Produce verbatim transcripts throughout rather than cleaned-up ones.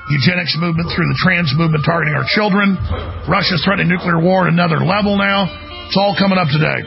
eugenics movement through the trans movement targeting our children. Russia's threatening nuclear war at another level now. It's all coming up today.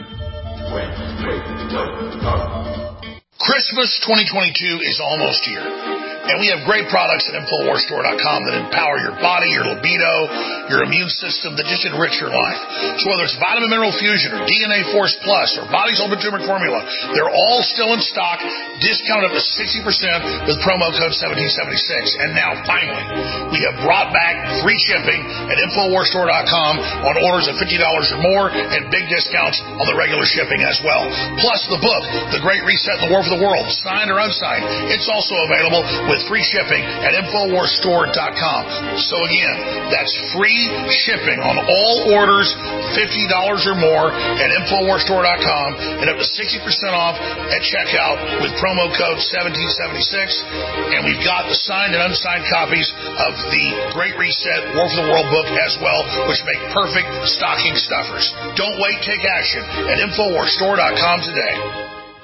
Christmas twenty twenty-two is almost here. And we have great products at Infowars Store dot com that empower your body, your libido, your immune system, that just enrich your life. So whether it's Vitamin Mineral Fusion or D N A Force Plus or Body's Ultimate Turmeric Formula, they're all still in stock, discounted up to sixty percent with promo code seventeen seventy-six. And now, finally, we have brought back free shipping at Infowars Store dot com on orders of fifty dollars or more and big discounts on the regular shipping as well. Plus the book, The Great Reset and the War for the World, signed or unsigned. It's also available with with free shipping at Infowars Store dot com. So again, that's free shipping on all orders, fifty dollars or more at Infowars Store dot com, and up to sixty percent off at checkout with promo code seventeen seventy-six. And we've got the signed and unsigned copies of the Great Reset, War for the World book as well, which make perfect stocking stuffers. Don't wait, take action at Infowars Store dot com today.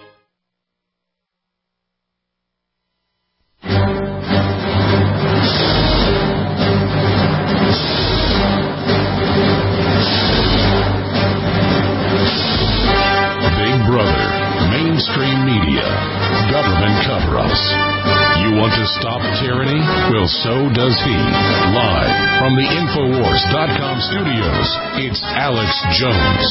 Mainstream media, government cover-ups. You want to stop tyranny? Well, so does he. Live from the Infowars dot com studios, it's Alex Jones.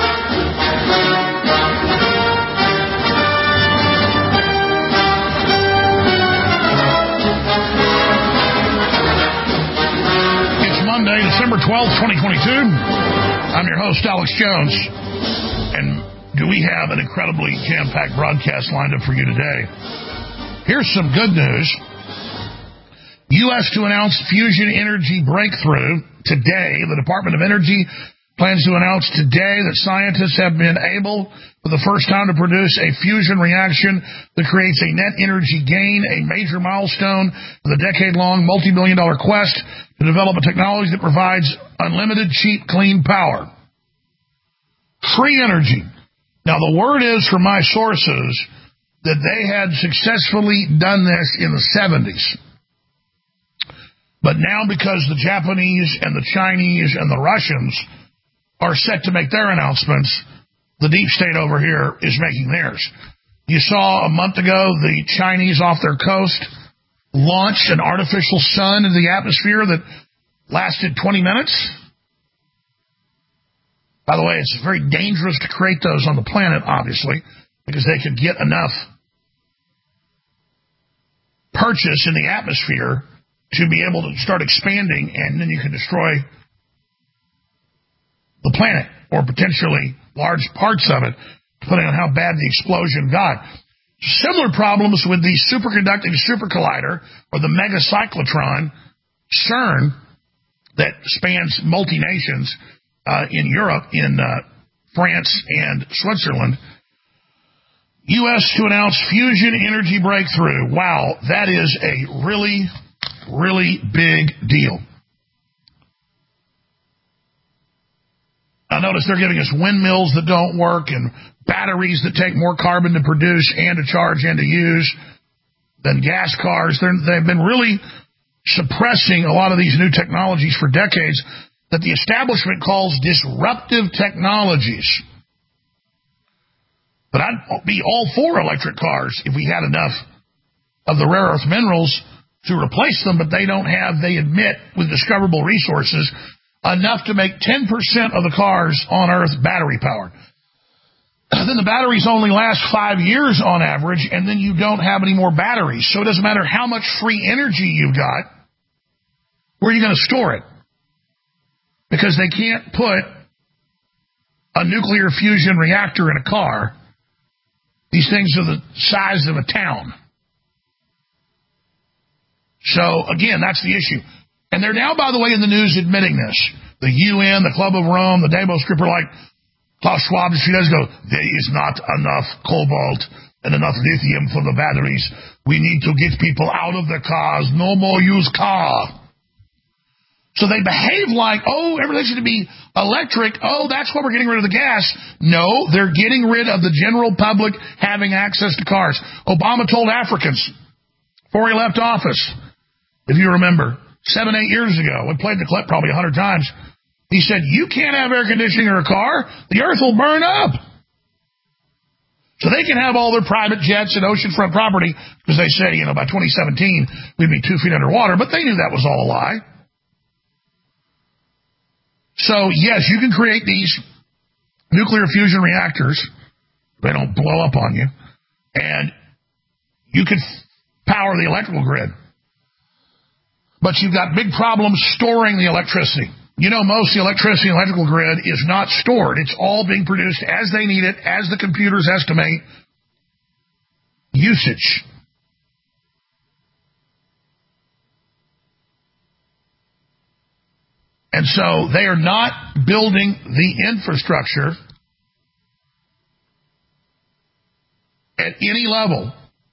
It's Monday, December twelfth, twenty twenty-two. I'm your host, Alex Jones. And do we have an incredibly jam-packed broadcast lined up for you today? Here's some good news. U S to announce fusion energy breakthrough today. The Department of Energy plans to announce today that scientists have been able, for the first time, to produce a fusion reaction that creates a net energy gain, a major milestone for the decade-long, multi-billion dollar quest to develop a technology that provides unlimited, cheap, clean power. Free energy. Now, the word is from my sources that they had successfully done this in the seventies. But now, because the Japanese and the Chinese and the Russians are set to make their announcements, the deep state over here is making theirs. You saw a month ago the Chinese off their coast launch an artificial sun into the atmosphere that lasted twenty minutes. By the way, it's very dangerous to create those on the planet, obviously, because they could get enough purchase in the atmosphere to be able to start expanding, and then you can destroy the planet, or potentially large parts of it, depending on how bad the explosion got. Similar problems with the superconducting super collider, or the megacyclotron, CERN, that spans multi-nations, Uh, in Europe, in uh, France and Switzerland. U S to announce fusion energy breakthrough. Wow, that is a really, really big deal. I notice they're giving us windmills that don't work and batteries that take more carbon to produce and to charge and to use than gas cars. They're, they've been really suppressing a lot of these new technologies for decades that the establishment calls disruptive technologies. But I'd be all for electric cars if we had enough of the rare earth minerals to replace them, but they don't have, they admit, with discoverable resources, enough to make ten percent of the cars on Earth battery-powered. Then the batteries only last five years on average, and then you don't have any more batteries. So it doesn't matter how much free energy you've got, where are you going to store it? Because they can't put a nuclear fusion reactor in a car. These things are the size of a town. So, again, that's the issue. And they're now, by the way, in the news admitting this. The U N, the Club of Rome, the Davos Group are like, Klaus Schwab, she does go, there is not enough cobalt and enough lithium for the batteries. We need to get people out of their cars. No more used car. So they behave like, oh, everything should be electric. Oh, that's why we're getting rid of the gas. No, they're getting rid of the general public having access to cars. Obama told Africans before he left office, if you remember, seven, eight years ago. We played the clip probably a hundred times. He said, you can't have air conditioning in a car. The earth will burn up. So they can have all their private jets and oceanfront property because they say, you know, by twenty seventeen, we'd be two feet underwater. But they knew that was all a lie. So, yes, you can create these nuclear fusion reactors. They don't blow up on you. And you could power the electrical grid. But you've got big problems storing the electricity. You know, most of the electricity in the electrical grid is not stored. It's all being produced as they need it, as the computers estimate usage. And so they are not building the infrastructure at any level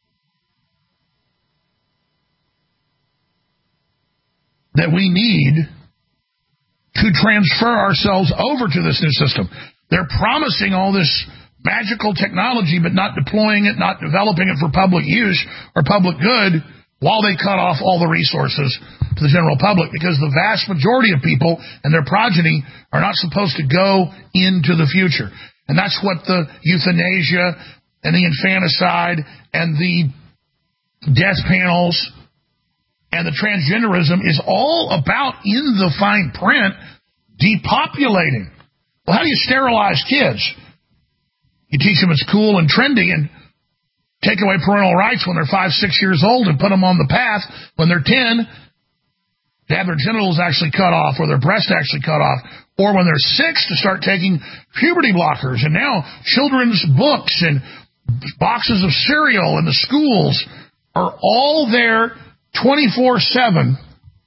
that we need to transfer ourselves over to this new system. They're promising all this magical technology, but not deploying it, not developing it for public use or public good, while they cut off all the resources to the general public, because the vast majority of people and their progeny are not supposed to go into the future. And that's what the euthanasia and the infanticide and the death panels and the transgenderism is all about, in the fine print, depopulating. Well, how do you sterilize kids? You teach them it's cool and trendy and take away parental rights when they're five, six years old and put them on the path when they're ten to have their genitals actually cut off or their breast actually cut off, or when they're six to start taking puberty blockers. And now children's books and boxes of cereal in the schools are all there twenty-four seven,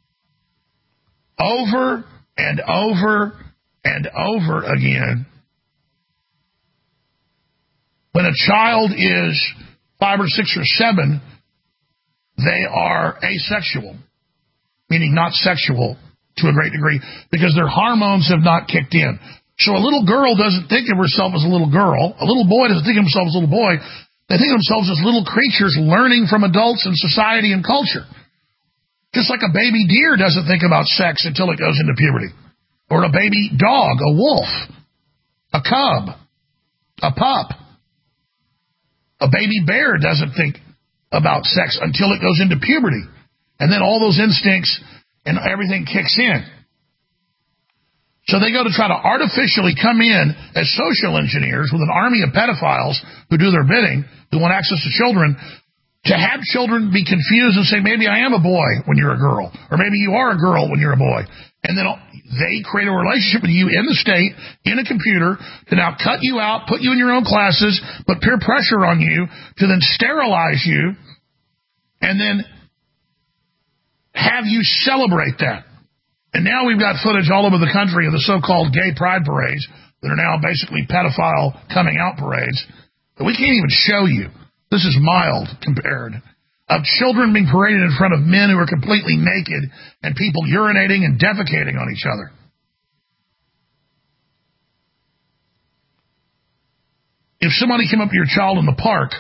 over and over and over again. When a child is five or six or seven, they are asexual, meaning not sexual to a great degree, because their hormones have not kicked in. So a little girl doesn't think of herself as a little girl. A little boy doesn't think of himself as a little boy. They think of themselves as little creatures learning from adults and society and culture. Just like a baby deer doesn't think about sex until it goes into puberty. Or a baby dog, a wolf, a cub, a pup. A baby bear doesn't think about sex until it goes into puberty. And then all those instincts and everything kicks in. So they go to try to artificially come in as social engineers with an army of pedophiles who do their bidding, who want access to children, to have children be confused and say, maybe I am a boy when you're a girl, or maybe you are a girl when you're a boy. And then they create a relationship with you in the state, in a computer, to now cut you out, put you in your own classes, put peer pressure on you, to then sterilize you, and then have you celebrate that. And now we've got footage all over the country of the so-called gay pride parades that are now basically pedophile coming out parades that we can't even show you. This is mild compared. Of children being paraded in front of men who are completely naked and people urinating and defecating on each other. If somebody came up to your child in the park,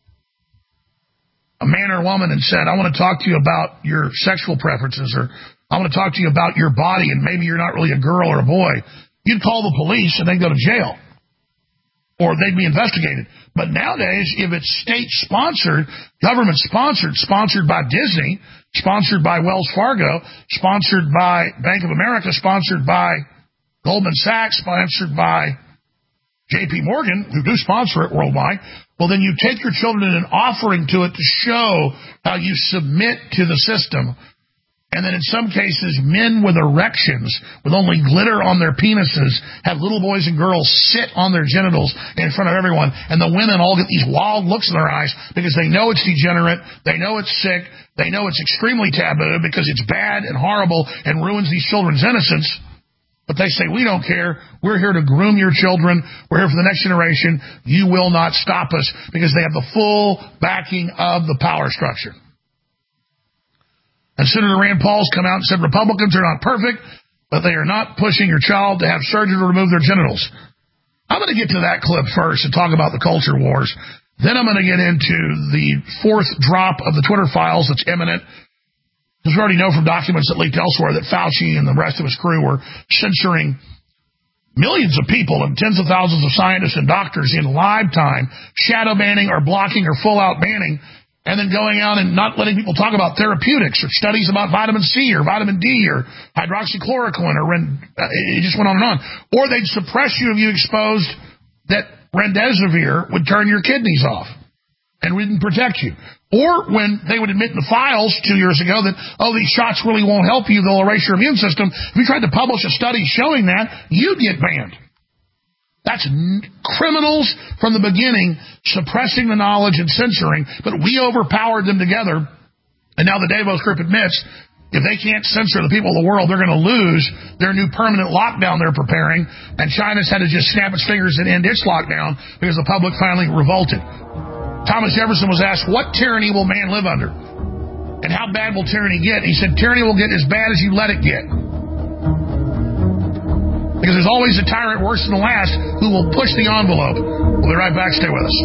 a man or a woman, and said, I want to talk to you about your sexual preferences, or I want to talk to you about your body, and maybe you're not really a girl or a boy, you'd call the police and they'd go to jail. Or they'd be investigated. But nowadays, if it's state-sponsored, government-sponsored, sponsored by Disney, sponsored by Wells Fargo, sponsored by Bank of America, sponsored by Goldman Sachs, sponsored by J P Morgan, who do sponsor it worldwide, well, then you take your children in an offering to it to show how you submit to the system. And then in some cases, men with erections, with only glitter on their penises, have little boys and girls sit on their genitals in front of everyone. And the women all get these wild looks in their eyes because they know it's degenerate, they know it's sick, they know it's extremely taboo because it's bad and horrible and ruins these children's innocence. But they say, we don't care. We're here to groom your children. We're here for the next generation. You will not stop us, because they have the full backing of the power structure. And Senator Rand Paul's come out and said Republicans are not perfect, but they are not pushing your child to have surgery to remove their genitals. I'm going to get to that clip first and talk about the culture wars. Then I'm going to get into the fourth drop of the Twitter files that's imminent Because we already know from documents that leaked elsewhere that Fauci and the rest of his crew were censoring millions of people and tens of thousands of scientists and doctors in live time, shadow banning or blocking or full-out banning, and then going out and not letting people talk about therapeutics or studies about vitamin C or vitamin D or hydroxychloroquine or Ren- it just went on and on. Or they'd suppress you if you exposed that remdesivir would turn your kidneys off and wouldn't protect you. Or when they would admit in the files two years ago that, oh, these shots really won't help you, they'll erase your immune system. If you tried to publish a study showing that, you'd get banned. That's n- criminals from the beginning suppressing the knowledge and censoring, but we overpowered them together. And now the Davos Group admits if they can't censor the people of the world, they're going to lose their new permanent lockdown they're preparing. And China's had to just snap its fingers and end its lockdown because the public finally revolted. Thomas Jefferson was asked, what tyranny will man live under? And how bad will tyranny get? He said, tyranny will get as bad as you let it get. Because there's always a tyrant worse than the last who will push the envelope. We'll be right back. Stay with us.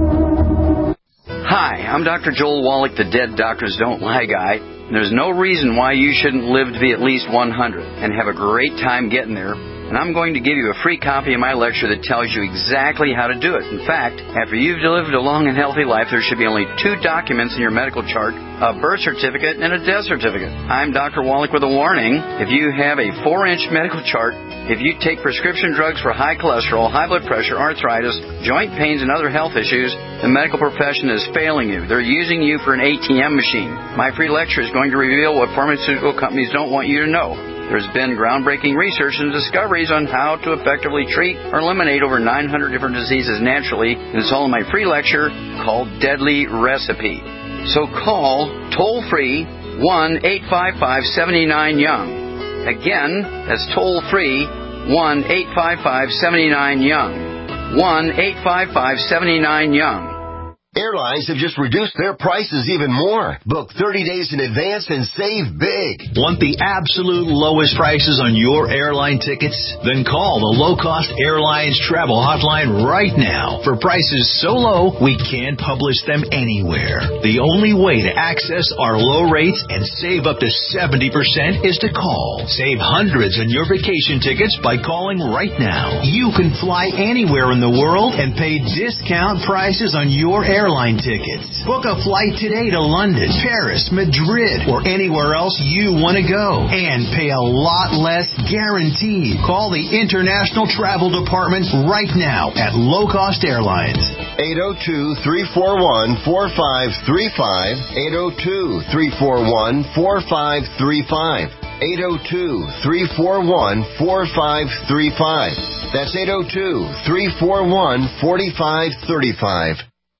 Hi, I'm Doctor Joel Wallach, the Dead Doctors Don't Lie guy. There's no reason why you shouldn't live to be at least one hundred and have a great time getting there. And I'm going to give you a free copy of my lecture that tells you exactly how to do it. In fact, after you've lived a long and healthy life, there should be only two documents in your medical chart, a birth certificate and a death certificate. I'm Doctor Wallach with a warning. If you have a four-inch medical chart, if you take prescription drugs for high cholesterol, high blood pressure, arthritis, joint pains, and other health issues, the medical profession is failing you. They're using you for an A T M machine. My free lecture is going to reveal what pharmaceutical companies don't want you to know. There's been groundbreaking research and discoveries on how to effectively treat or eliminate over nine hundred different diseases naturally, and it's all in my free lecture called Deadly Recipe. So call toll-free one eight five five, seven nine, young. Again, that's toll-free one eight five five, seven nine, young. one eight five five, seven nine, young. Airlines have just reduced their prices even more. Book thirty days in advance and save big. Want the absolute lowest prices on your airline tickets? Then call the Low Cost Airlines Travel Hotline right now. For prices so low, we can't publish them anywhere. The only way to access our low rates and save up to seventy percent is to call. Save hundreds on your vacation tickets by calling right now. You can fly anywhere in the world and pay discount prices on your airline airline tickets. Book a flight today to London, Paris, Madrid, or anywhere else you want to go and pay a lot less guaranteed. Call the International Travel Department right now at Low Cost Airlines. eight oh two, three four one, four five three five. eight oh two, three four one, four five three five. eight oh two, three four one, four five three five. That's eight oh two, three four one, four five three five.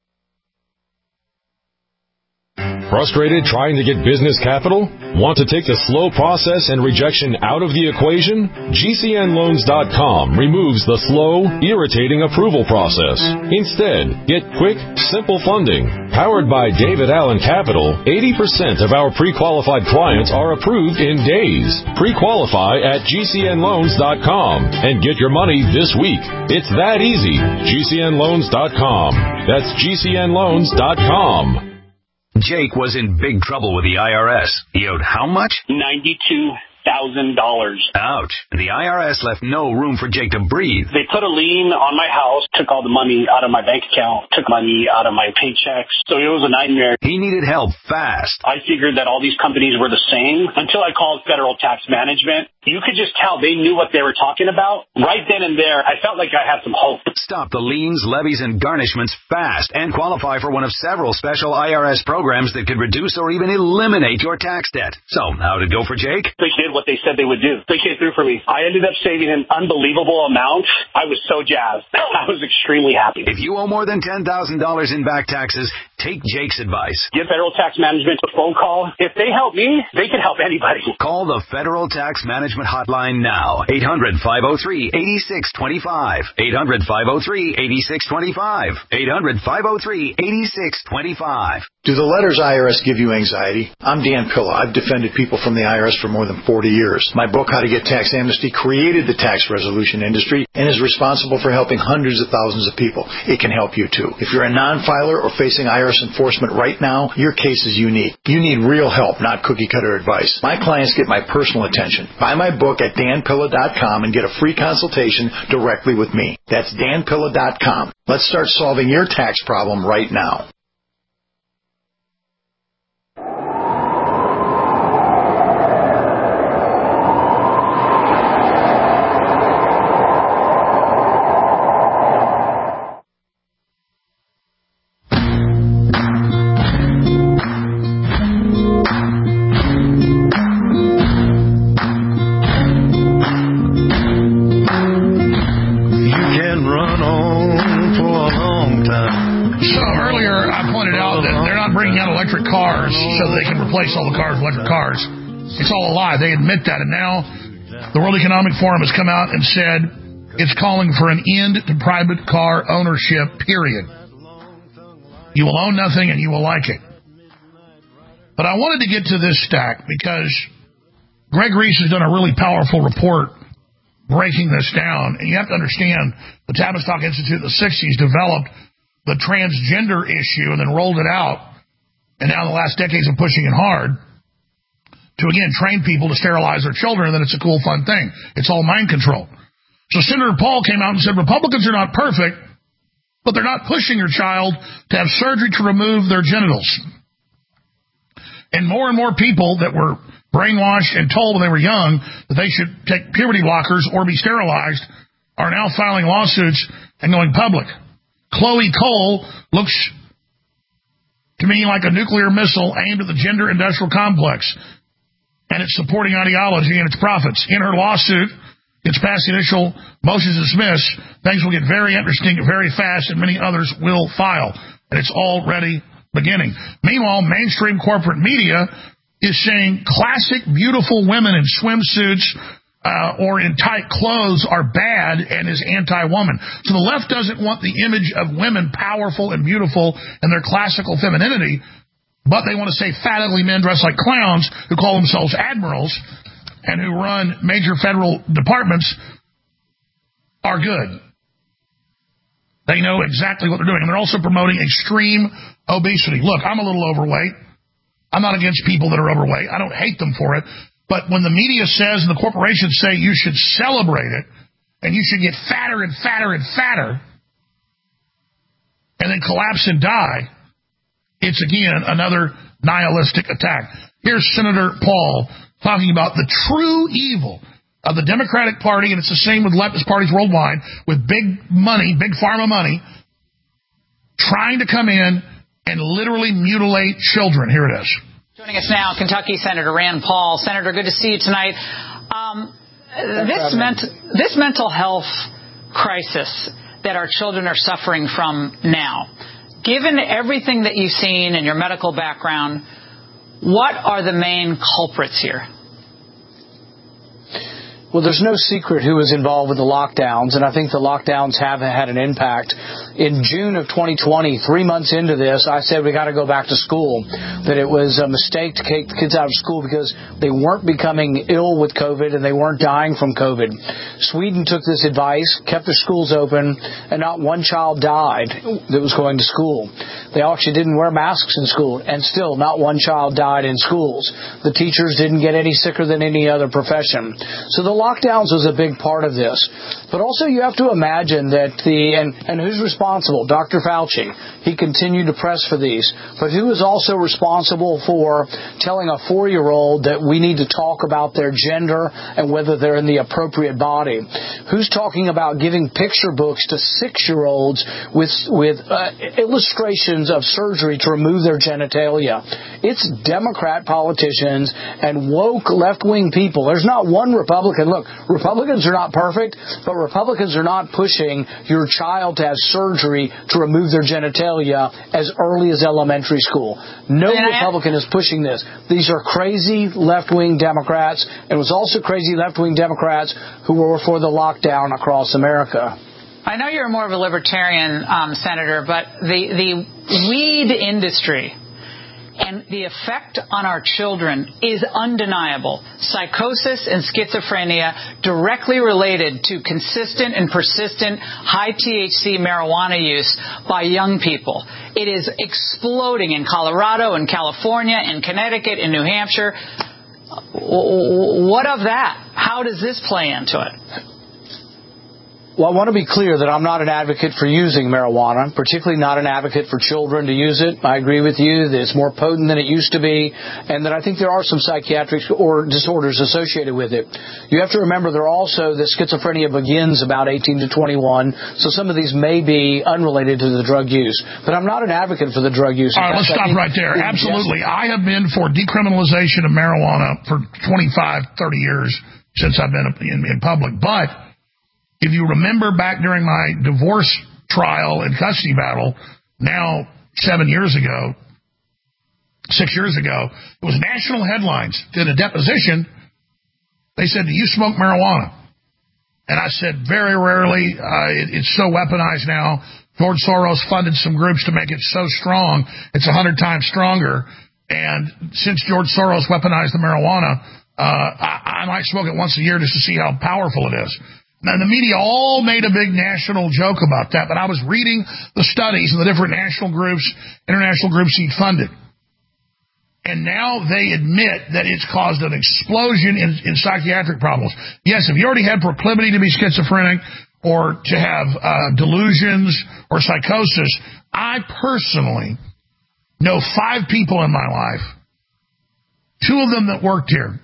Frustrated trying to get business capital? Want to take the slow process and rejection out of the equation? G C N loans dot com removes the slow, irritating approval process. Instead, get quick, simple funding. Powered by David Allen Capital, eighty percent of our pre-qualified clients are approved in days. Pre-qualify at G C N loans dot com and get your money this week. It's that easy. G C N loans dot com. That's G C N loans dot com. Jake was in big trouble with the I R S. He owed how much? ninety-two thousand dollars. Ouch. The I R S left no room for Jake to breathe. They put a lien on my house, took all the money out of my bank account, took money out of my paychecks. So it was a nightmare. He needed help fast. I figured that all these companies were the same until I called Federal Tax Management. You could just tell they knew what they were talking about. Right then and there, I felt like I had some hope. Stop the liens, levies, and garnishments fast and qualify for one of several special I R S programs that could reduce or even eliminate your tax debt. So, how'd it go for Jake? They did what they said they would do. They came through for me. I ended up saving an unbelievable amount. I was so jazzed. I was extremely happy. If you owe more than ten thousand dollars in back taxes, take Jake's advice. Give Federal Tax Management a phone call. If they help me, they can help anybody. Call the Federal Tax Management Hotline now. eight hundred, five oh three, eight six two five. eight hundred, five oh three, eight six two five. eight hundred, five oh three, eight six two five. Do the letters I R S give you anxiety? I'm Dan Pilla. I've defended people from the I R S for more than forty years. My book, How to Get Tax Amnesty, created the tax resolution industry and is responsible for helping hundreds of thousands of people. It can help you too. If you're a non-filer or facing I R S I R S enforcement right now, your case is unique. You need real help, not cookie-cutter advice. My clients get my personal attention. Buy my book at dan pilla dot com and get a free consultation directly with me. That's dan pilla dot com. Let's start solving your tax problem right now. Replace all the cars with electric cars. It's all a lie. They admit that. And now the World Economic Forum has come out and said it's calling for an end to private car ownership, period. You will own nothing and you will like it. But I wanted to get to this stack because Greg Reese has done a really powerful report breaking this down. And you have to understand the Tavistock Institute in the sixties developed the transgender issue and then rolled it out. And now in the last decades of pushing it hard to, again, train people to sterilize their children, and then it's a cool, fun thing. It's all mind control. So Senator Paul came out and said Republicans are not perfect, but they're not pushing your child to have surgery to remove their genitals. And more and more people that were brainwashed and told when they were young that they should take puberty blockers or be sterilized are now filing lawsuits and going public. Chloe Cole looks to me like a nuclear missile aimed at the gender industrial complex and its supporting ideology and its profits. In her lawsuit, it's past the initial motions to dismiss. Things will get very interesting very fast, and many others will file. And it's already beginning. Meanwhile, mainstream corporate media is saying classic, beautiful women in swimsuits Uh, or in tight clothes are bad and is anti-woman. So the left doesn't want the image of women powerful and beautiful and their classical femininity, but they want to say fat, ugly men dressed like clowns who call themselves admirals and who run major federal departments are good. They know exactly what they're doing. And they're also promoting extreme obesity. Look, I'm a little overweight. I'm not against people that are overweight. I don't hate them for it. But when the media says and the corporations say you should celebrate it and you should get fatter and fatter and fatter and then collapse and die, it's, again, another nihilistic attack. Here's Senator Paul talking about the true evil of the Democratic Party, and it's the same with leftist parties worldwide, with big money, big pharma money, trying to come in and literally mutilate children. Here it is. Joining us now, Kentucky Senator Rand Paul. Senator, good to see you tonight. Um, this, ment- this mental health crisis that our children are suffering from now, given everything that you've seen and your medical background, what are the main culprits here? Well, there's no secret who was involved with the lockdowns, and I think the lockdowns have had an impact. In June of twenty twenty, three months into this, I said we got to go back to school, that it was a mistake to take the kids out of school because they weren't becoming ill with COVID and they weren't dying from COVID. Sweden took this advice, kept their schools open, and not one child died that was going to school. They actually didn't wear masks in school, and still not one child died in schools. The teachers didn't get any sicker than any other profession. So the lockdowns was a big part of this. But also you have to imagine that the, and, and who's responsible? Doctor Fauci. He continued to press for these. But who is also responsible for telling a four-year-old that we need to talk about their gender and whether they're in the appropriate body? Who's talking about giving picture books to six-year-olds with, with uh, illustrations of surgery to remove their genitalia? It's Democrat politicians and woke left-wing people. There's not one Republican. Look, Republicans are not perfect, but Republicans are not pushing your child to have surgery to remove their genitalia as early as elementary school. No Republican is pushing this. These are crazy left-wing Democrats, and it was also crazy left-wing Democrats who were for the lockdown across America. I know you're more of a libertarian, um, Senator, but the, the weed industry And the effect on our children is undeniable. Psychosis and schizophrenia directly related to consistent and persistent high T H C marijuana use by young people. It is exploding in Colorado, in California, in Connecticut, in New Hampshire. What of that? How does this play into it? Well, I want to be clear that I'm not an advocate for using marijuana, particularly not an advocate for children to use it. I agree with you that it's more potent than it used to be, and that I think there are some psychiatric or disorders associated with it. You have to remember there are also that schizophrenia begins about eighteen to twenty-one, so some of these may be unrelated to the drug use. But I'm not an advocate for the drug use. All right, let's stop right there. Absolutely. I have been for decriminalization of marijuana for twenty-five, thirty years since I've been in, in public, but if you remember back during my divorce trial and custody battle, now seven years ago, six years ago, it was national headlines. Did a deposition. They said, do you smoke marijuana? And I said, very rarely. Uh, it, it's so weaponized now. George Soros funded some groups to make it so strong. It's a hundred times stronger. And since George Soros weaponized the marijuana, uh, I, I might smoke it once a year just to see how powerful it is. Now, the media all made a big national joke about that, but I was reading the studies of the different national groups, international groups he'd funded. And now they admit that it's caused an explosion in, in psychiatric problems. Yes, if you already had proclivity to be schizophrenic or to have uh, delusions or psychosis, I personally know five people in my life, two of them that worked here,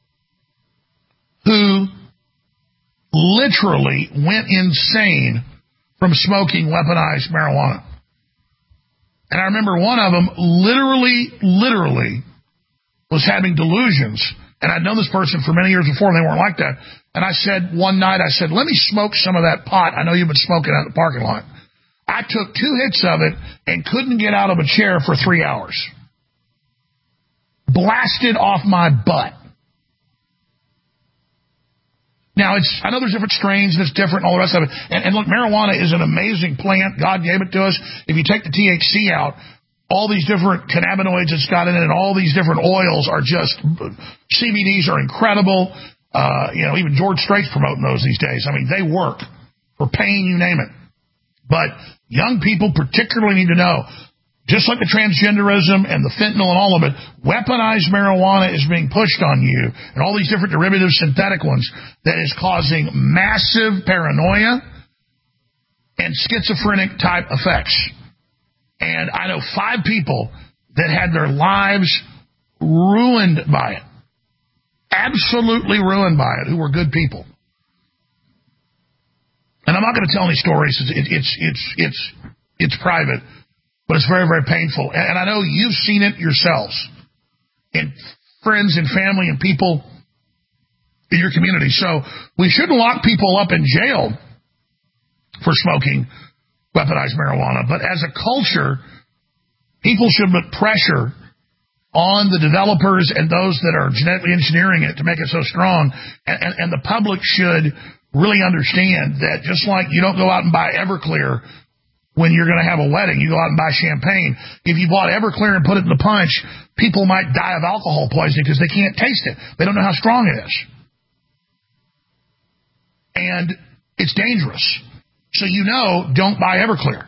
who literally went insane from smoking weaponized marijuana. And I remember one of them literally, literally was having delusions. And I'd known this person for many years before, and they weren't like that. And I said one night, I said, let me smoke some of that pot. I know you've been smoking out in the parking lot. I took two hits of it and couldn't get out of a chair for three hours. Blasted off my butt. Now, it's, I know there's different strains, and it's different, and all the rest of it. And, and look, marijuana is an amazing plant. God gave it to us. If you take the T H C out, all these different cannabinoids it's got in it, and all these different oils are just, C B Ds are incredible. Uh, you know, even George Strait's promoting those these days. I mean, they work for pain, you name it. But young people particularly need to know, just like the transgenderism and the fentanyl and all of it, weaponized marijuana is being pushed on you, and all these different derivative synthetic ones, that is causing massive paranoia and schizophrenic type effects. And I know five people that had their lives ruined by it. Absolutely ruined by it, who were good people. And I'm not going to tell any stories. It's, it's, it's, it's, it's private. But it's very, very painful. And I know you've seen it yourselves in friends and family and people in your community. So we shouldn't lock people up in jail for smoking weaponized marijuana. But as a culture, people should put pressure on the developers and those that are genetically engineering it to make it so strong. And, and, and the public should really understand that just like you don't go out and buy Everclear when you're going to have a wedding, you go out and buy champagne. If you bought Everclear and put it in the punch, people might die of alcohol poisoning because they can't taste it. They don't know how strong it is. And it's dangerous. So you know, don't buy Everclear.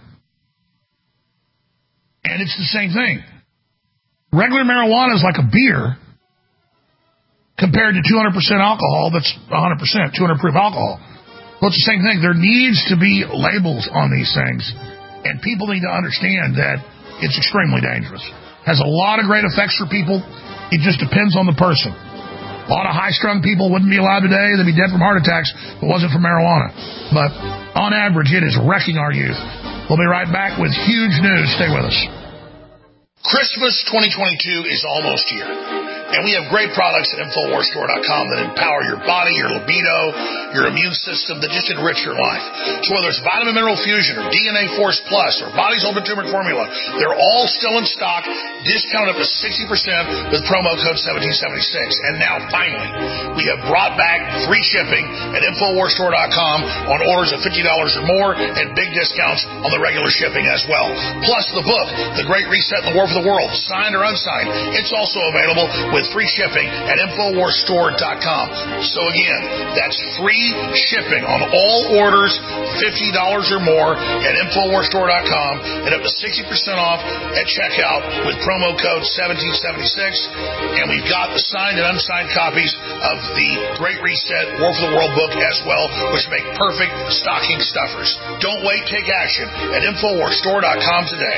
And it's the same thing. Regular marijuana is like a beer compared to two hundred percent alcohol that's one hundred percent, two hundred proof alcohol. Well, it's the same thing. There needs to be labels on these things. And people need to understand that it's extremely dangerous. Has a lot of great effects for people. It just depends on the person. A lot of high-strung people wouldn't be alive today. They'd be dead from heart attacks if it wasn't for marijuana. But on average, it is wrecking our youth. We'll be right back with huge news. Stay with us. Christmas twenty twenty-two is almost here. And we have great products at Infowars Store dot com that empower your body, your libido, your immune system that just enrich your life. So whether it's Vitamin Mineral Fusion or D N A Force Plus or Body's Ultimate Turmeric Formula, they're all still in stock, discounted up to sixty percent with promo code seventeen seventy-six. And now, finally, we have brought back free shipping at Infowars Store dot com on orders of fifty dollars or more and big discounts on the regular shipping as well. Plus the book, The Great Reset and the War for the World, signed or unsigned. It's also available with free shipping at Infowars Store dot com. So again, that's free shipping on all orders, fifty dollars or more at Infowars Store dot com and up to sixty percent off at checkout with promo code seventeen seventy-six. And we've got the signed and unsigned copies of the Great Reset, War for the World book as well, which make perfect stocking stuffers. Don't wait, take action at Infowars Store dot com today.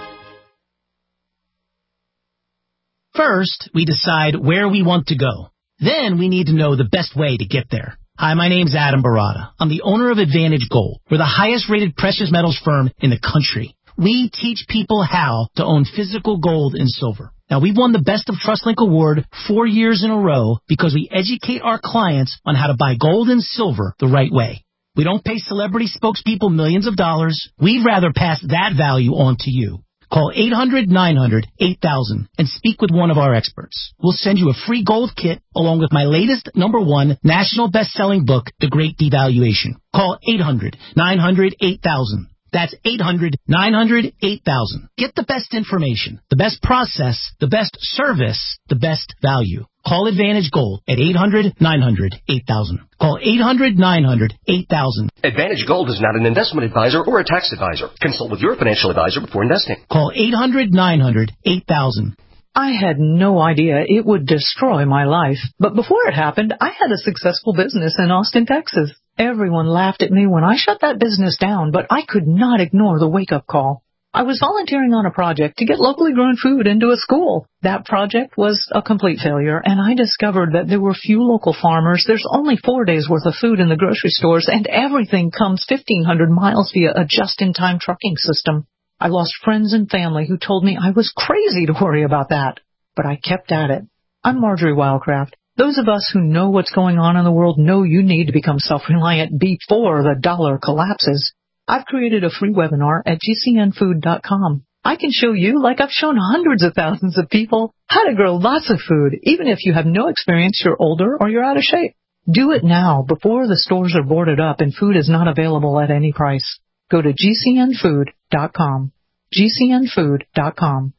First, we decide where we want to go. Then we need to know the best way to get there. Hi, my name's Adam Barada. I'm the owner of Advantage Gold. We're the highest-rated precious metals firm in the country. We teach people how to own physical gold and silver. Now, we've won the Best of TrustLink Award four years in a row because we educate our clients on how to buy gold and silver the right way. We don't pay celebrity spokespeople millions of dollars. We'd rather pass that value on to you. Call eight hundred nine hundred eight thousand and speak with one of our experts. We'll send you a free gold kit along with my latest number one national best-selling book, The Great Devaluation. Call eight hundred nine hundred eight thousand. That's eight hundred nine hundred eight thousand. Get the best information, the best process, the best service, the best value. Call Advantage Gold at eight hundred nine hundred eight thousand. Call eight hundred nine hundred eight thousand. Advantage Gold is not an investment advisor or a tax advisor. Consult with your financial advisor before investing. Call eight hundred nine hundred eight thousand. I had no idea it would destroy my life. But before it happened, I had a successful business in Austin, Texas. Everyone laughed at me when I shut that business down, but I could not ignore the wake-up call. I was volunteering on a project to get locally grown food into a school. That project was a complete failure, and I discovered that there were few local farmers. There's only four days' worth of food in the grocery stores, and everything comes fifteen hundred miles via a just-in-time trucking system. I lost friends and family who told me I was crazy to worry about that, but I kept at it. I'm Marjorie Wildcraft. Those of us who know what's going on in the world know you need to become self-reliant before the dollar collapses. I've created a free webinar at G C N food dot com. I can show you, like I've shown hundreds of thousands of people, how to grow lots of food, even if you have no experience, you're older, or you're out of shape. Do it now, before the stores are boarded up and food is not available at any price. Go to G C N food dot com. G C N food dot com.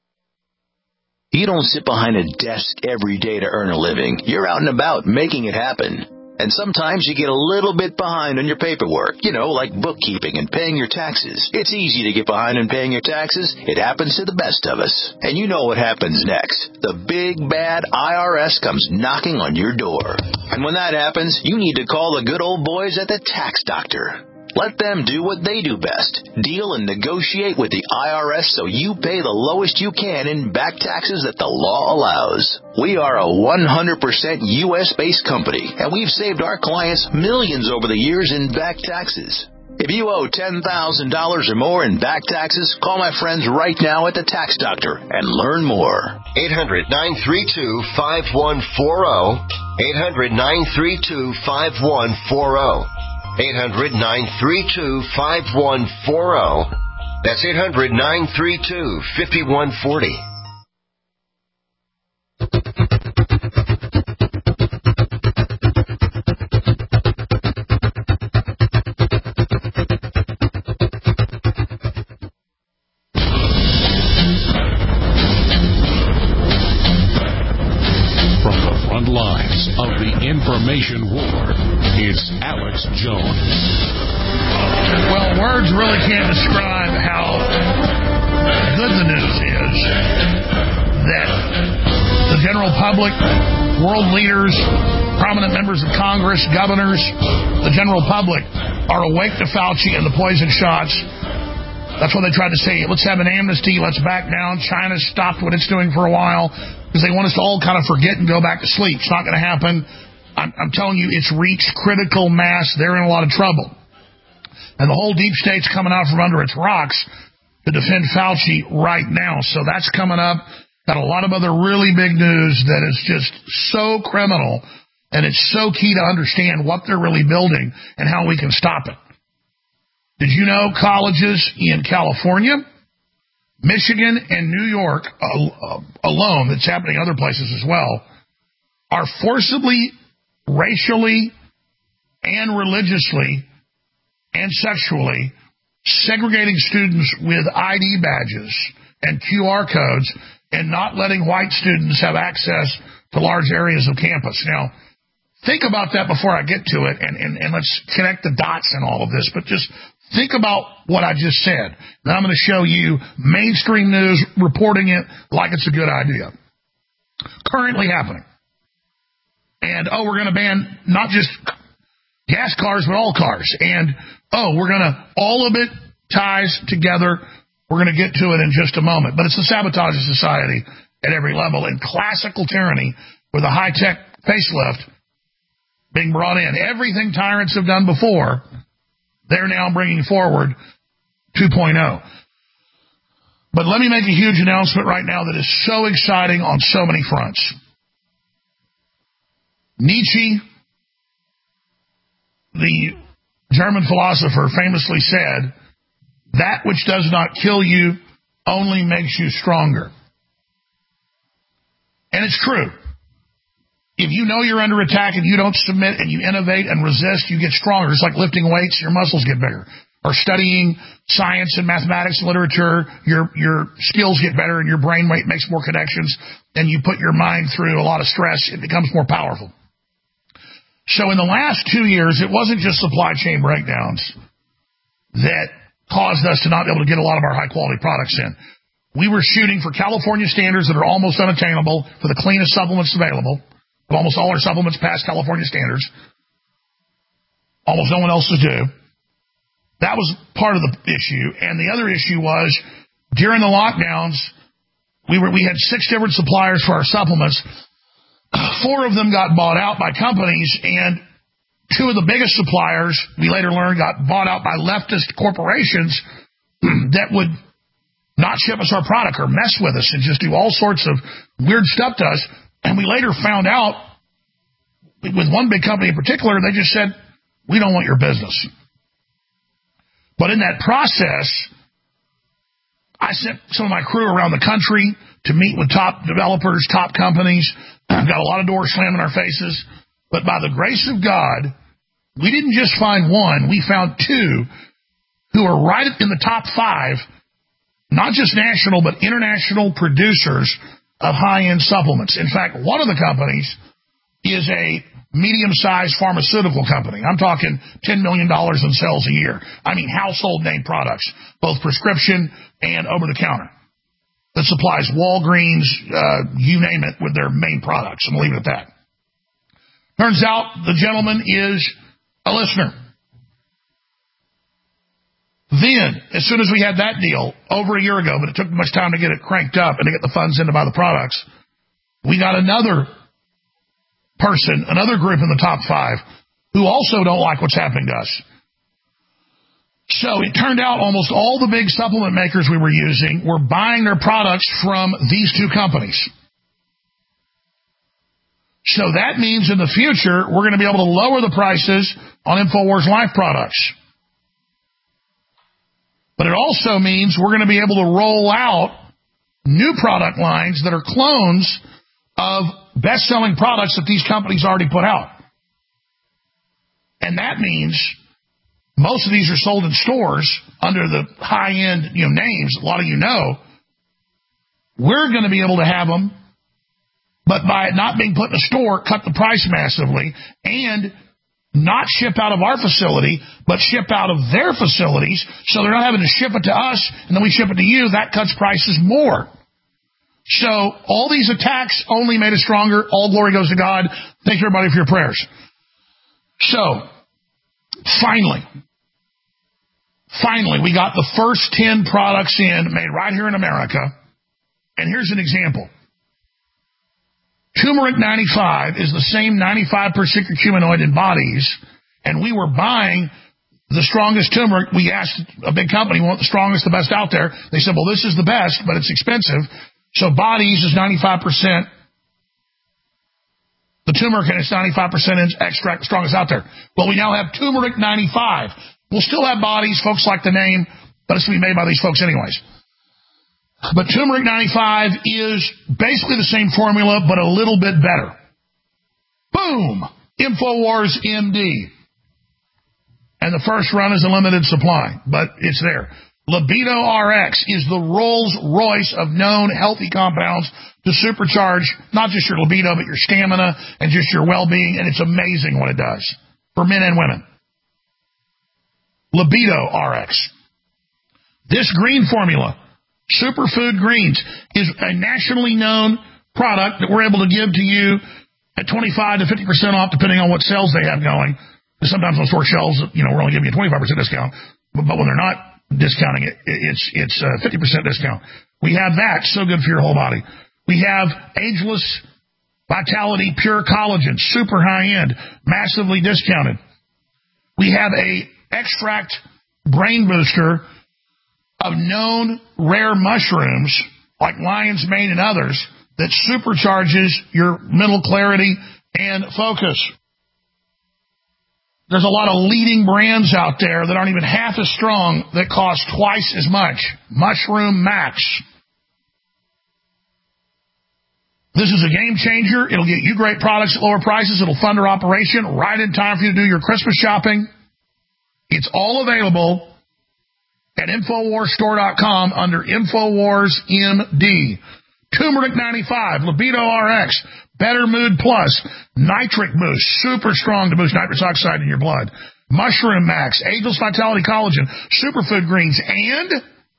You don't sit behind a desk every day to earn a living. You're out and about making it happen. And sometimes you get a little bit behind on your paperwork, you know, like bookkeeping and paying your taxes. It's easy to get behind on paying your taxes. It happens to the best of us. And you know what happens next. The big, bad I R S comes knocking on your door. And when that happens, you need to call the good old boys at the Tax Doctor. Let them do what they do best. Deal and negotiate with the I R S so you pay the lowest you can in back taxes that the law allows. We are a one hundred percent U S-based company, and we've saved our clients millions over the years in back taxes. If you owe ten thousand dollars or more in back taxes, call my friends right now at the Tax Doctor and learn more. eight hundred nine three two five one four zero. eight hundred nine three two five one four zero. eight hundred nine three two five one four zero. That's eight hundred nine three two five one four zero. From the front lines of the information war, it's Alex Jones. Well, words really can't describe how good the news is that the general public, world leaders, prominent members of Congress, governors, the general public are awake to Fauci and the poison shots. That's what they tried to say. Let's have an amnesty. Let's back down. China stopped what it's doing for a while because they want us to all kind of forget and go back to sleep. It's not going to happen. I'm, I'm telling you, it's reached critical mass. They're in a lot of trouble. And the whole deep state's coming out from under its rocks to defend Fauci right now. So that's coming up. Got a lot of other really big news that is just so criminal And it's so key to understand what they're really building and how we can stop it. Did you know colleges in California, Michigan, and New York alone, that's happening other places as well, are forcibly, racially, and religiously, and sexually segregating students with I D badges and Q R codes and not letting white students have access to large areas of campus. Now, think about that before I get to it, and, and, and let's connect the dots in all of this, but just think about what I just said. Then I'm going to show you mainstream news reporting it like it's a good idea. Currently happening. And, oh, we're going to ban not just gas cars, but all cars. And, oh, we're going to, all of it ties together. We're going to get to it in just a moment. But it's the sabotage of society at every level. And classical tyranny with a high-tech facelift being brought in. Everything tyrants have done before, they're now bringing forward two point oh. But let me make a huge announcement right now that is so exciting on so many fronts. Nietzsche, the German philosopher, famously said, "That which does not kill you only makes you stronger." And it's true. If you know you're under attack and you don't submit and you innovate and resist, you get stronger. It's like lifting weights, your muscles get bigger. Or studying science and mathematics and literature, your your skills get better and your brain makes more connections, and you put your mind through a lot of stress, it becomes more powerful. So in the last two years, it wasn't just supply chain breakdowns that caused us to not be able to get a lot of our high-quality products in. We were shooting for California standards that are almost unattainable for the cleanest supplements available. Almost all our supplements pass California standards. Almost no one else's do. That was part of the issue. And the other issue was, during the lockdowns, we were we had six different suppliers for our supplements. Four of them got bought out by companies, and two of the biggest suppliers, we later learned, got bought out by leftist corporations that would not ship us our product or mess with us and just do all sorts of weird stuff to us. And we later found out, with one big company in particular, they just said, "We don't want your business." But in that process, I sent some of my crew around the country to meet with top developers, top companies. Got a lot of doors slammed in our faces. But by the grace of God, we didn't just find one. We found two who are right in the top five, not just national, but international producers of high-end supplements. In fact, one of the companies is a medium-sized pharmaceutical company. I'm talking ten million dollars in sales a year. I mean household name products, both prescription and over-the-counter, that supplies Walgreens, uh, you name it, with their main products. I'm going to leave it at that. Turns out the gentleman is a listener. Then, as soon as we had that deal, over a year ago, but it took much time to get it cranked up and to get the funds in to buy the products, we got another person, another group in the top five, who also don't like what's happening to us. So it turned out almost all the big supplement makers we were using were buying their products from these two companies. So that means in the future, we're going to be able to lower the prices on InfoWars Life products. But it also means we're going to be able to roll out new product lines that are clones of best-selling products that these companies already put out. And that means most of these are sold in stores under the high-end, you know, names a lot of you know. We're going to be able to have them, but by it not being put in a store, cut the price massively, and not ship out of our facility, but ship out of their facilities, so they're not having to ship it to us, and then we ship it to you. That cuts prices more. So all these attacks only made us stronger. All glory goes to God. Thank you, everybody, for your prayers. So, finally, finally, we got the first ten products in, made right here in America. And here's an example. Turmeric ninety-five is the same ninety-five percent curcuminoid in bodies, and we were buying the strongest turmeric. We asked a big company, we want the strongest, the best out there. They said, well, this is the best, but it's expensive. So bodies is ninety-five percent. The The turmeric and its ninety-five percent extract, the strongest out there. Well, we now have turmeric ninety-five. We'll still have bodies. Folks like the name, but it's going to be made by these folks anyways. But turmeric ninety-five is basically the same formula, but a little bit better. Boom! InfoWars M D. And the first run is a limited supply, but it's there. Libido R X is the Rolls Royce of known healthy compounds to supercharge not just your libido, but your stamina and just your well-being, and it's amazing what it does for men and women. Libido R X. This green formula, Superfood Greens, is a nationally known product that we're able to give to you at twenty-five to fifty percent off, depending on what sales they have going. Sometimes on store shelves, you know, we're only giving you a twenty-five percent discount, but, but when they're not discounting it, it's it's a fifty percent discount. We have that, so good for your whole body. We have Ageless Vitality Pure Collagen, super high-end, massively discounted. We have a extract brain booster of known rare mushrooms, like lion's mane and others, that supercharges your mental clarity and focus. There's a lot of leading brands out there that aren't even half as strong that cost twice as much. Mushroom Max. This is a game changer. It'll get you great products at lower prices. It'll fund our operation right in time for you to do your Christmas shopping. It's all available at Infowars Store dot com under Infowars M D. Turmeric ninety-five, Libido R X, Better Mood Plus, Nitric Boost, super strong to boost nitrous oxide in your blood. Mushroom Max, Ageless Vitality Collagen, Superfood Greens, and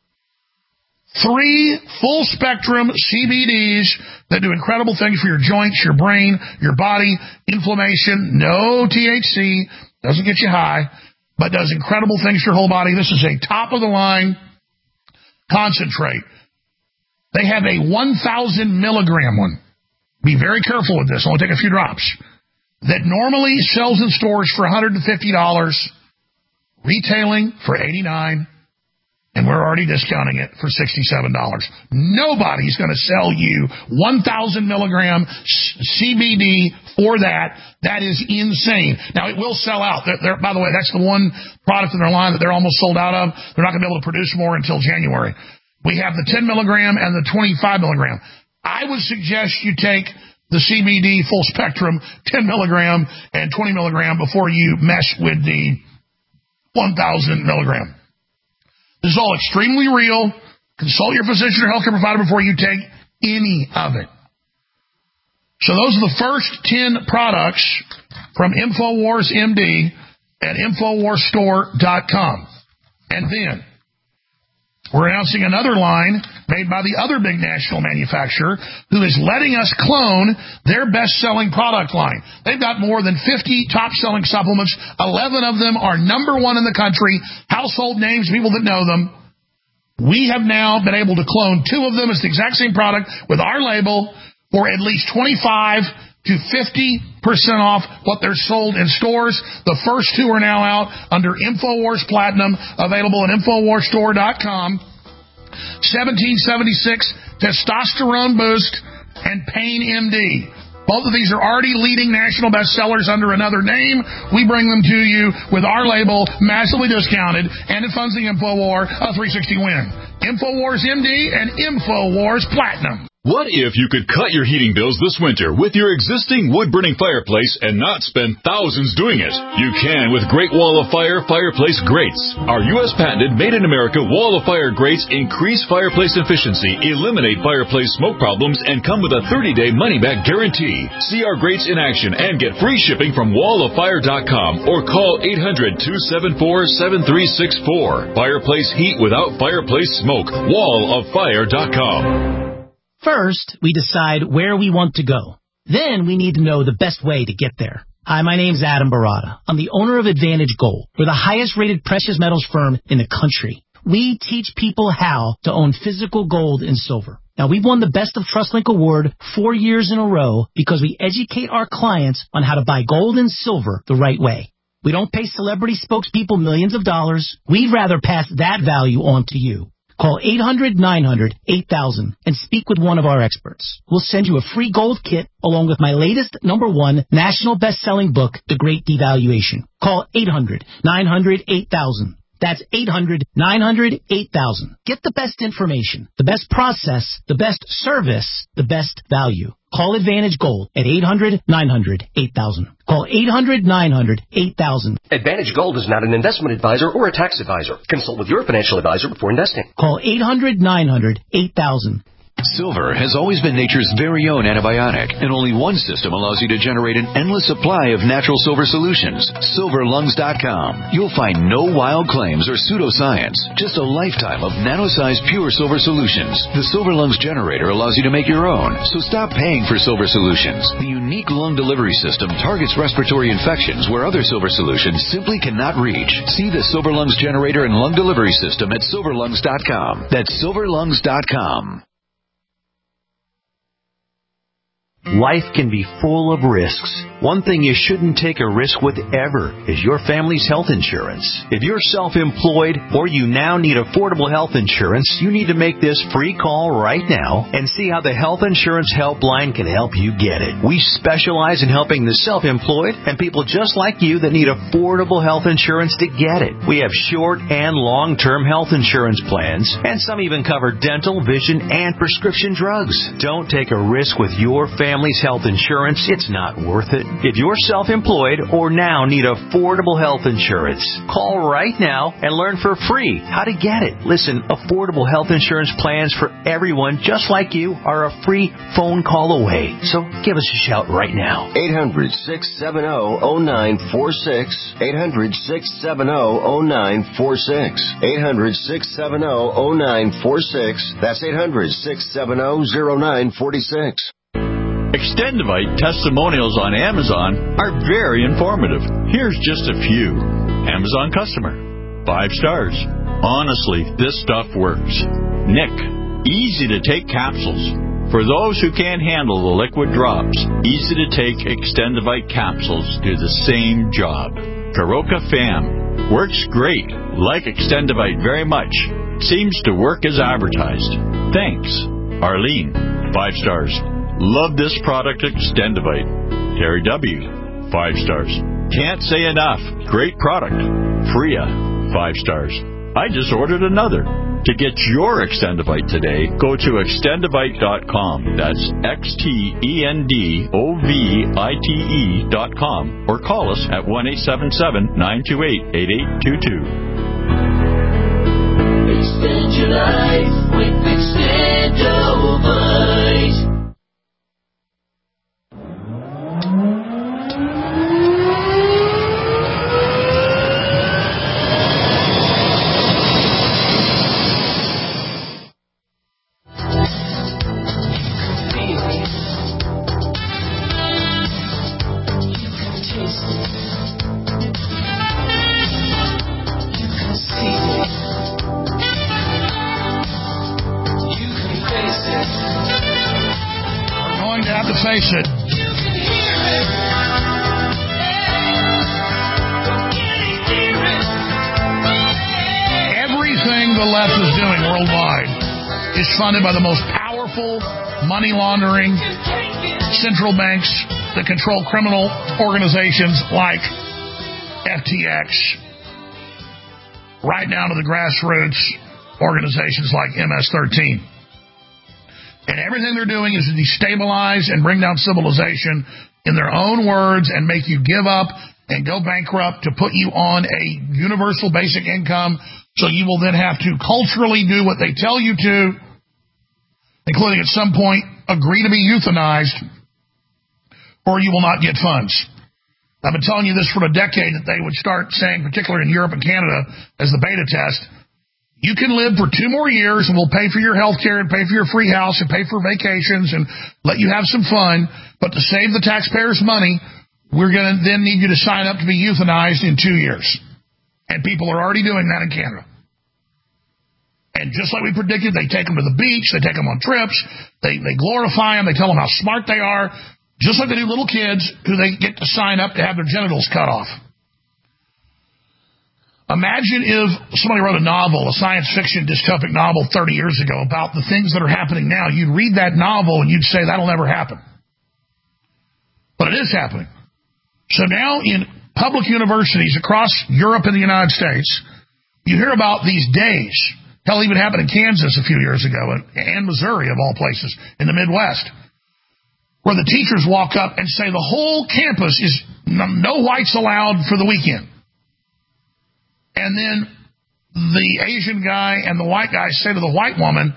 three full-spectrum C B Ds that do incredible things for your joints, your brain, your body, inflammation, no T H C, doesn't get you high, but does incredible things for your whole body. This is a top-of-the-line concentrate. They have a one thousand milligram one. Be very careful with this. Only take a few drops. That normally sells in stores for one hundred fifty dollars, retailing for eighty-nine dollars, and we're already discounting it for sixty-seven dollars. Nobody's going to sell you one thousand milligram C B D for that. That is insane. Now, it will sell out. They're, they're, by the way, that's the one product in their line that they're almost sold out of. They're not going to be able to produce more until January. We have the ten milligram and the twenty-five milligram. I would suggest you take the C B D full spectrum ten milligram and twenty milligram before you mess with the one thousand milligram. This is all extremely real. Consult your physician or healthcare provider before you take any of it. So those are the first ten products from Infowars M D at Infowars Store dot com. And then we're announcing another line made by the other big national manufacturer who is letting us clone their best-selling product line. They've got more than fifty top-selling supplements. eleven of them are number one in the country, household names, people that know them. We have now been able to clone two of them. It's the exact same product with our label for at least twenty-five to fifty percent off what they're sold in stores. The first two are now out under Infowars Platinum, available at Infowars Store dot com. seventeen seventy-six Testosterone Boost and Pain M D. Both of these are already leading national bestsellers under another name. We bring them to you with our label, massively discounted, and it funds the InfoWar, a three sixty win. Infowars M D and Infowars Platinum. What if you could cut your heating bills this winter with your existing wood-burning fireplace and not spend thousands doing it? You can with Great Wall of Fire Fireplace Grates. Our U S patented made-in-America Wall of Fire grates increase fireplace efficiency, eliminate fireplace smoke problems, and come with a thirty-day money-back guarantee. See our grates in action and get free shipping from wall of fire dot com or call eight hundred, two seven four, seven three six four. Fireplace heat without fireplace smoke. wall of fire dot com. First, we decide where we want to go. Then we need to know the best way to get there. Hi, my name's Adam Barada. I'm the owner of Advantage Gold. We're the highest rated precious metals firm in the country. We teach people how to own physical gold and silver. Now, we've won the Best of TrustLink Award four years in a row because we educate our clients on how to buy gold and silver the right way. We don't pay celebrity spokespeople millions of dollars. We'd rather pass that value on to you. Call eight hundred nine hundred eight thousand and speak with one of our experts. We'll send you a free gold kit along with my latest number one national best-selling book, The Great Devaluation. Call eight hundred nine hundred eight thousand. That's eight hundred nine hundred eight thousand. Get the best information, the best process, the best service, the best value. Call Advantage Gold at eight hundred nine hundred eight thousand. Call eight hundred nine hundred eight thousand. Advantage Gold is not an investment advisor or a tax advisor. Consult with your financial advisor before investing. Call eight hundred nine hundred eight thousand. Silver has always been nature's very own antibiotic, and only one system allows you to generate an endless supply of natural silver solutions. silver lungs dot com. You'll find no wild claims or pseudoscience, just a lifetime of nano-sized pure silver solutions. The Silver Lungs generator allows you to make your own, so stop paying for silver solutions. The unique lung delivery system targets respiratory infections where other silver solutions simply cannot reach. See the Silver Lungs generator and lung delivery system at silver lungs dot com. That's silver lungs dot com. Life can be full of risks. One thing you shouldn't take a risk with ever is your family's health insurance. If you're self-employed or you now need affordable health insurance, you need to make this free call right now and see how the Health Insurance Helpline can help you get it. We specialize in helping the self-employed and people just like you that need affordable health insurance to get it. We have short and long-term health insurance plans, and some even cover dental, vision, and prescription drugs. Don't take a risk with your family. Family's health insurance, it's not worth it. If you're self-employed or now need affordable health insurance, call right now and learn for free how to get it. Listen, affordable health insurance plans for everyone just like you are a free phone call away. So give us a shout right now. eight hundred six seven zero zero nine four six. eight hundred six seven zero zero nine four six. eight hundred six seven zero zero nine four six. That's eight hundred six seven zero zero nine four six. Extendivite testimonials on Amazon are very informative. Here's just a few. Amazon customer. Five stars. Honestly, this stuff works. Nick. Easy to take capsules. For those who can't handle the liquid drops, easy to take Extendivite capsules do the same job. Karoka Fam. Works great. Like Extendivite very much. Seems to work as advertised. Thanks. Arlene. Five stars. Love this product, Extendivite. Terry W. Five stars. Can't say enough. Great product. Freya. Five stars. I just ordered another. To get your Extendivite today, go to extendivite dot com. That's X T E N D O V I T E dot com. Or call us at one eight seven seven nine two eight eight eight two two. Extend your life with Extendivite. Face it. Everything the left is doing worldwide is funded by the most powerful money laundering central banks that control criminal organizations like F T X, right down to the grassroots organizations like M S thirteen. And everything they're doing is to destabilize and bring down civilization in their own words and make you give up and go bankrupt to put you on a universal basic income so you will then have to culturally do what they tell you to, including at some point agree to be euthanized, or you will not get funds. I've been telling you this for a decade that they would start saying, particularly in Europe and Canada, as the beta test, you can live for two more years and we'll pay for your health care and pay for your free house and pay for vacations and let you have some fun. But to save the taxpayers' money, we're going to then need you to sign up to be euthanized in two years. And people are already doing that in Canada. And just like we predicted, they take them to the beach, they take them on trips, they, they glorify them, they tell them how smart they are, just like they do little kids who they get to sign up to have their genitals cut off. Imagine if somebody wrote a novel, a science fiction dystopic novel thirty years ago about the things that are happening now. You'd read that novel and you'd say, that'll never happen. But it is happening. So now in public universities across Europe and the United States, you hear about these days. Hell, it even happened in Kansas a few years ago, and, and Missouri, of all places, in the Midwest, where the teachers walk up and say the whole campus is no whites allowed for the weekend. And then the Asian guy and the white guy say to the white woman,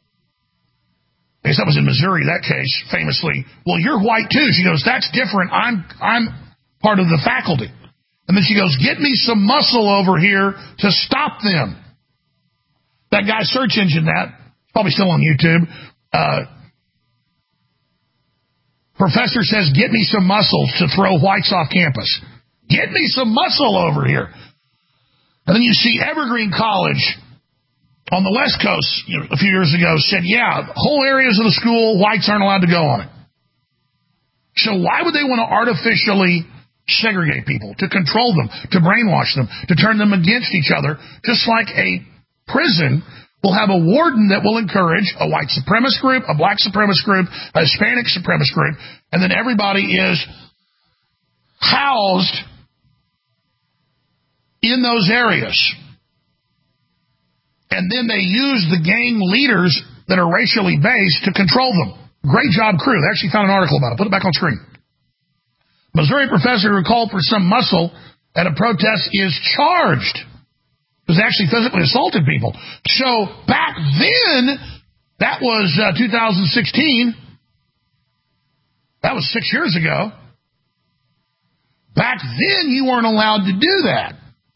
I guess that was in Missouri, that case, famously, well, you're white too. She goes, that's different. I'm I'm part of the faculty. And then she goes, get me some muscle over here to stop them. That guy search engine that, probably still on YouTube, uh, professor says, get me some muscles to throw whites off campus. Get me some muscle over here. And then you see Evergreen College on the West Coast, you know, a few years ago, said, yeah, whole areas of the school, whites aren't allowed to go on it. So why would they want to artificially segregate people, to control them, to brainwash them, to turn them against each other, just like a prison will have a warden that will encourage a white supremacist group, a black supremacist group, a Hispanic supremacist group, and then everybody is housed in those areas. And then they use the gang leaders that are racially based to control them. Great job, crew. They actually found an article about it. Put it back on screen. Missouri professor who called for some muscle at a protest is charged because they actually physically assaulted people. So back then, that was uh, two thousand sixteen. That was six years ago. Back then, you weren't allowed to do that.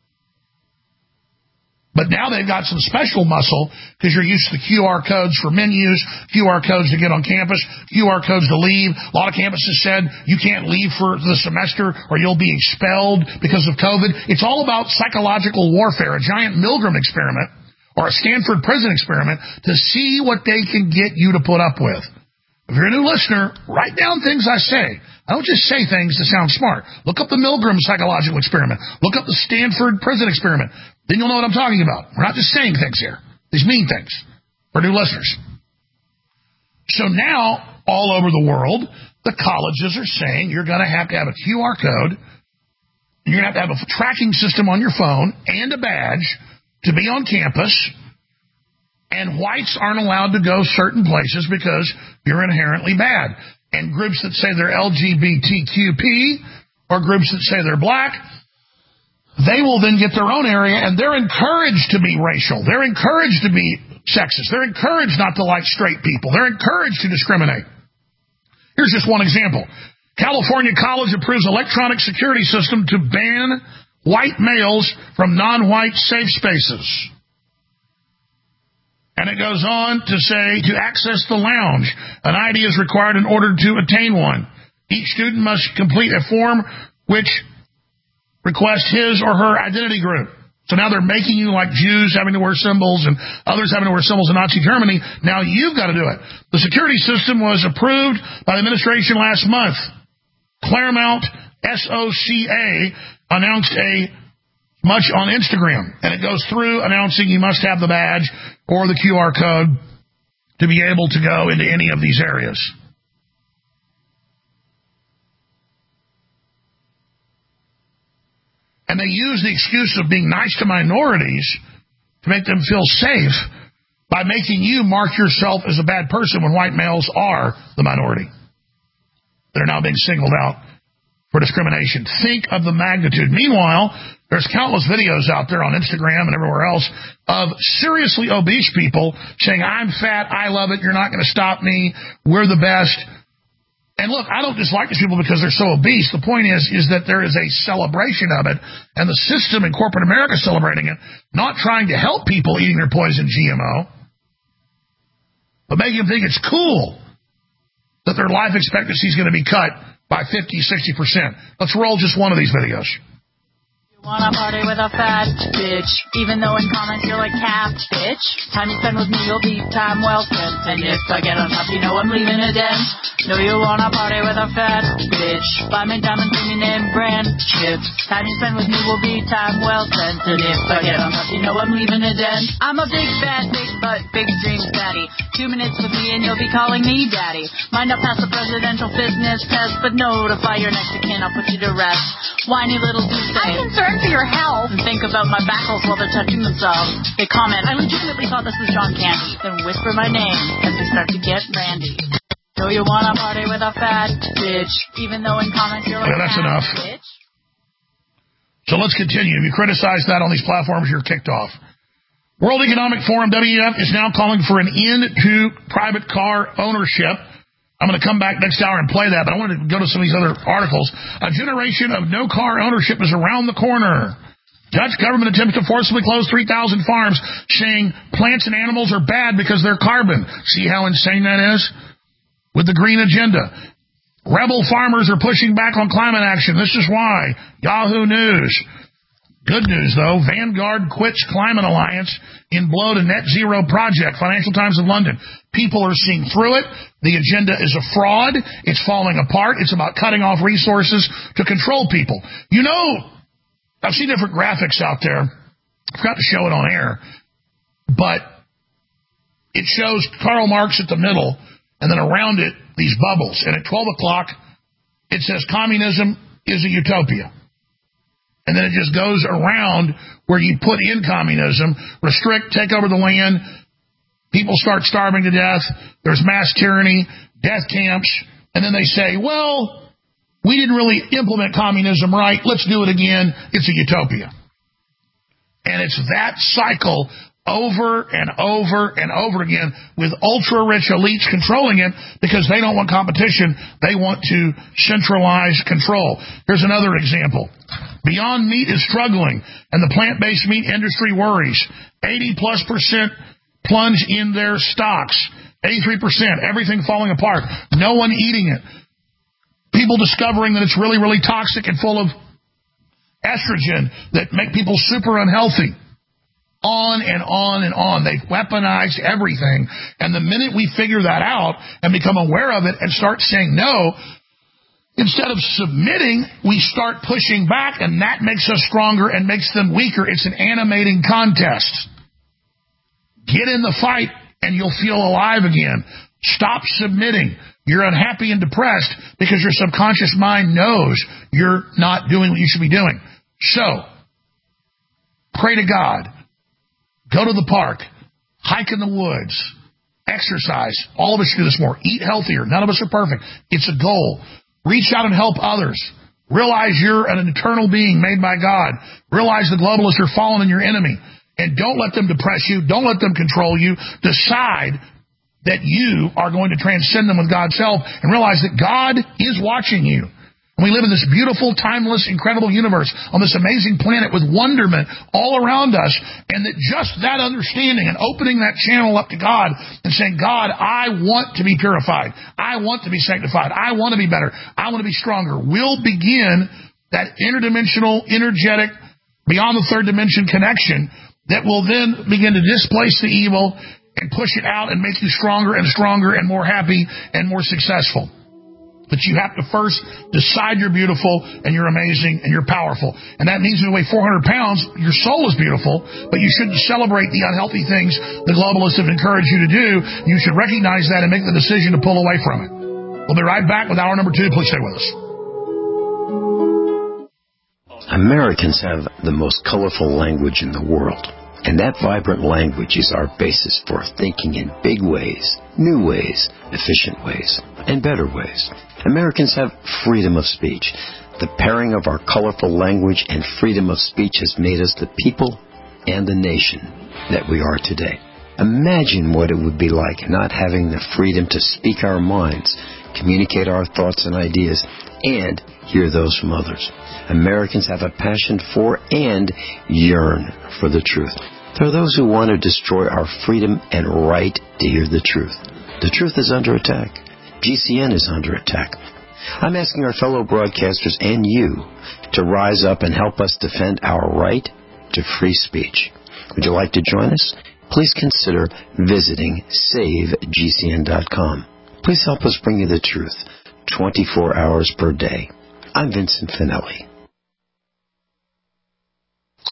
But now they've got some special muscle because you're used to the Q R codes for menus, Q R codes to get on campus, Q R codes to leave. A lot of campuses said you can't leave for the semester or you'll be expelled because of COVID. It's all about psychological warfare, a giant Milgram experiment or a Stanford prison experiment to see what they can get you to put up with. If you're a new listener, write down things I say. I don't just say things to sound smart. Look up the Milgram psychological experiment. Look up the Stanford prison experiment. Then you'll know what I'm talking about. We're not just saying things here. These mean things for new listeners. So now, all over the world, the colleges are saying you're going to have to have a Q R code. You're going to have to have a tracking system on your phone and a badge to be on campus. And whites aren't allowed to go certain places because you're inherently bad. And groups that say they're L G B T Q P or groups that say they're black, they will then get their own area, and they're encouraged to be racial. They're encouraged to be sexist. They're encouraged not to like straight people. They're encouraged to discriminate. Here's just one example. California college approves electronic security system to ban white males from non-white safe spaces. And it goes on to say, to access the lounge, an I D is required in order to attain one. Each student must complete a form which requests his or her identity group. So now they're making you like Jews having to wear symbols and others having to wear symbols in Nazi Germany. Now you've got to do it. The security system was approved by the administration last month. Claremont S O C A announced a much on Instagram, and it goes through announcing you must have the badge or the Q R code to be able to go into any of these areas. And they use the excuse of being nice to minorities to make them feel safe by making you mark yourself as a bad person when white males are the minority. They're now being singled out for discrimination. Think of the magnitude. Meanwhile, there's countless videos out there on Instagram and everywhere else of seriously obese people saying, I'm fat, I love it, you're not going to stop me, we're the best. And look, I don't dislike these people because they're so obese. The point is, is that there is a celebration of it, and the system in corporate America is celebrating it, not trying to help people eating their poison G M O, but making them think it's cool that their life expectancy is going to be cut by fifty, sixty percent. Let's roll just one of these videos. Wanna party with a fat bitch, even though in comments you're like, cap bitch. Time you spend with me, you'll be time well spent. And if I get on top, you know I'm leaving a dent. No, you wanna party with a fat bitch. Buy me diamond premium name brand chips. Time you spend with me will be time well spent. And if I get on top, you know I'm leaving a dent. I'm a big fat, big butt, big dreams daddy. Two minutes with me and you'll be calling me daddy. Might not pass the presidential fitness test, but notify your next of kin, I'll put you to rest. Whiny little douche. I'm concerned for your health. And think about my backholes while they're touching themselves. They comment, I legitimately thought this was John Candy. Then whisper my name as they start to get randy. So you wanna party with a fat bitch, even though in comments you're like, okay, that's enough. Bitch. So let's continue. If you criticize that on these platforms, you're kicked off. World Economic Forum, W E F, is now calling for an end to private car ownership. I'm going to come back next hour and play that, but I wanted to go to some of these other articles. A generation of no-car ownership is around the corner. Dutch government attempts to forcibly close three thousand farms, saying plants and animals are bad because they're carbon. See how insane that is? With the green agenda. Rebel farmers are pushing back on climate action. This is why. Yahoo News. Good news, though. Vanguard quits Climate Alliance in blow to net zero project. Financial Times of London. People are seeing through it. The agenda is a fraud. It's falling apart. It's about cutting off resources to control people. You know, I've seen different graphics out there. I forgot to show it on air. But it shows Karl Marx at the middle, and then around it, these bubbles. And at twelve o'clock, it says communism is a utopia. And then it just goes around where you put in communism, restrict, take over the land, people start starving to death, there's mass tyranny, death camps, and then they say, well, we didn't really implement communism right, let's do it again, it's a utopia. And it's that cycle over and over and over again with ultra-rich elites controlling it because they don't want competition. They want to centralize control. Here's another example. Beyond Meat is struggling, and the plant-based meat industry worries. eighty plus percent plunge in their stocks. eighty-three percent. Everything falling apart. No one eating it. People discovering that it's really, really toxic and full of estrogen that make people super unhealthy. On and on and on. They've weaponized everything. And the minute we figure that out and become aware of it and start saying no, instead of submitting, we start pushing back, and that makes us stronger and makes them weaker. It's an animating contest. Get in the fight, and you'll feel alive again. Stop submitting. You're unhappy and depressed because your subconscious mind knows you're not doing what you should be doing. So, pray to God. Go to the park. Hike in the woods. Exercise. All of us should do this more. Eat healthier. None of us are perfect. It's a goal. Reach out and help others. Realize you're an eternal being made by God. Realize the globalists are fallen and your enemy. And don't let them depress you. Don't let them control you. Decide that you are going to transcend them with God's help and realize that God is watching you. And we live in this beautiful, timeless, incredible universe on this amazing planet with wonderment all around us, and that just that understanding and opening that channel up to God and saying, God, I want to be purified. I want to be sanctified. I want to be better. I want to be stronger. Will begin that interdimensional, energetic, beyond the third dimension connection that will then begin to displace the evil and push it out and make you stronger and stronger and more happy and more successful. But you have to first decide you're beautiful and you're amazing and you're powerful. And that means when you weigh four hundred pounds, your soul is beautiful, but you shouldn't celebrate the unhealthy things the globalists have encouraged you to do. You should recognize that and make the decision to pull away from it. We'll be right back with hour number two. Please stay with us. Americans have the most colorful language in the world. And that vibrant language is our basis for thinking in big ways, new ways, efficient ways, and better ways. Americans have freedom of speech. The pairing of our colorful language and freedom of speech has made us the people and the nation that we are today. Imagine what it would be like not having the freedom to speak our minds, communicate our thoughts and ideas, and hear those from others. Americans have a passion for and yearn for the truth. There are those who want to destroy our freedom and right to hear the truth. The truth is under attack. G C N is under attack. I'm asking our fellow broadcasters and you to rise up and help us defend our right to free speech. Would you like to join us? Please consider visiting save G C N dot com. Please help us bring you the truth twenty-four hours per day. I'm Vincent Finelli.